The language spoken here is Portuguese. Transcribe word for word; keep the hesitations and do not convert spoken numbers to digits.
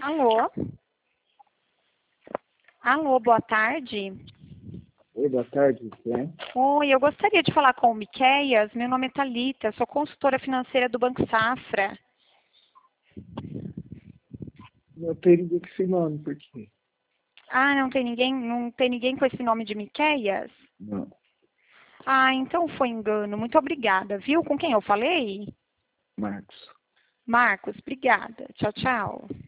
Alô? Alô, boa tarde. Oi, boa tarde, tudo bem? Oi, eu gostaria de falar com o Miqueias. Meu nome é Thalita, sou consultora financeira do Banco Safra. Não tem ninguém com esse nome, por quê? Ah, não tem ninguém, não tem ninguém com esse nome de Miqueias? Não, Ah, então foi engano. Muito obrigada, viu? Com quem eu falei? Marcos. Marcos, obrigada. Tchau, tchau.